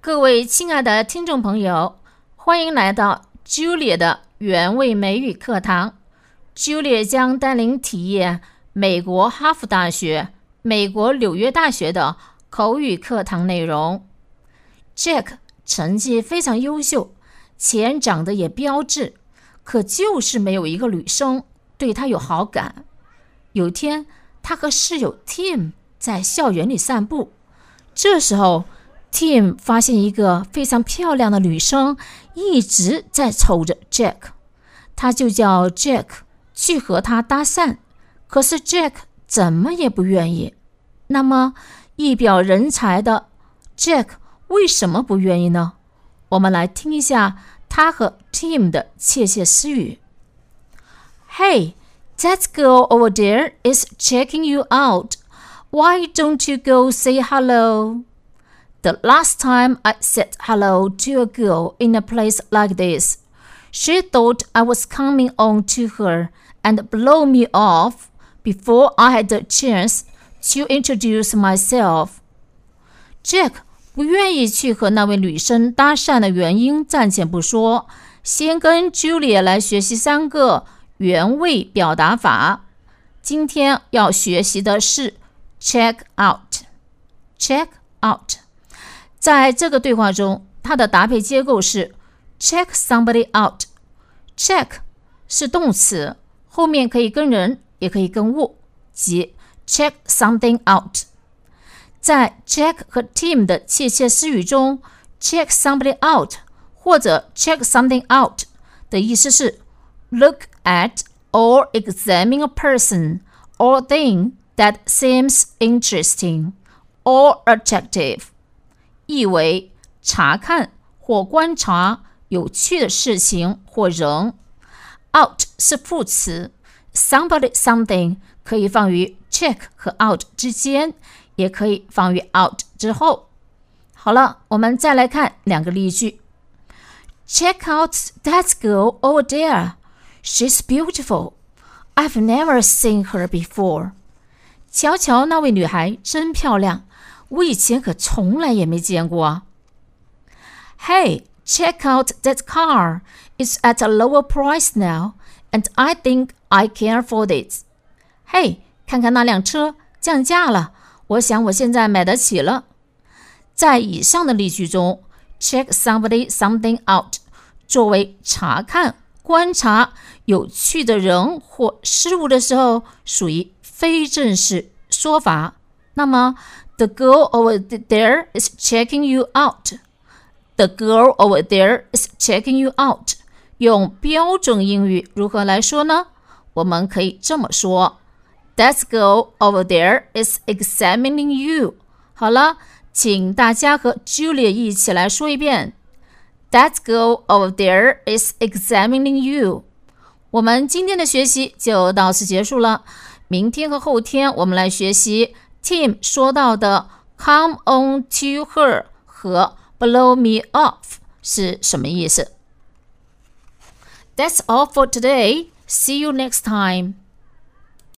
各位亲爱的听众朋友，欢迎来到 Julia 的原味美语课堂。Julia 将带领体验美国哈佛大学、美国纽约大学的口语课堂内容。Jack 成绩非常优秀，且长得也标致，可就是没有一个女生对他有好感。有天，他和室友 Tim 在校园里散步，这时候Tim 发现一个非常漂亮的女生一直在瞅着 Jack， 他就叫 Jack 去和她搭讪，可是 Jack 怎么也不愿意。那么一表人才的 Jack 为什么不愿意呢？我们来听一下他和 Tim 的窃窃私语。 Hey, that girl over there is checking you out. Why don't you go say hello?The last time I said hello to a girl in a place like this, she thought I was coming on to her and blow me off before I had the chance to introduce myself. Jack 不愿意去和那位女生搭讪的原因暂且不说，先跟 Julia 来学习3个原味表达法。今天要学习的是 check out。check out。在这个对话中，它的搭配结构是 check somebody out。check 是动词，后面可以跟人，也可以跟物，即 check something out。在 Jack 和 Tim 的窃窃私语中， check somebody out 或者 check something out 的意思是 look at or examine a person or thing that seems interesting or attractive，意为查看或观察有趣的事情或人。 out 是副词， somebody something 可以放于 check 和 out 之间，也可以放于 out 之后。好了，我们再来看2个例句。 Check out that girl over there. She's beautiful. I've never seen her before. 瞧瞧那位女孩真漂亮，我以前可从来也没见过啊。 Hey, check out that car. It's at a lower price now, and I think I can afford it. Hey, 看看那辆车降价了，我想我现在买得起了。在以上的例句中， check somebody something out 作为查看、观察有趣的人或事物的时候，属于非正式说法。那么The girl over there is checking you out. The girl over there is checking you out. 用标准英语如何来说呢？我们可以这么说 That girl over there is examining you. 好了，请大家和 Julia 一起来说一遍 That girl over there is examining you. 我们今天的学习就到此结束了。明天和后天我们来学习Tim 说到的 come on to her 和 blow me off 是什么意思？ That's all for today. See you next time.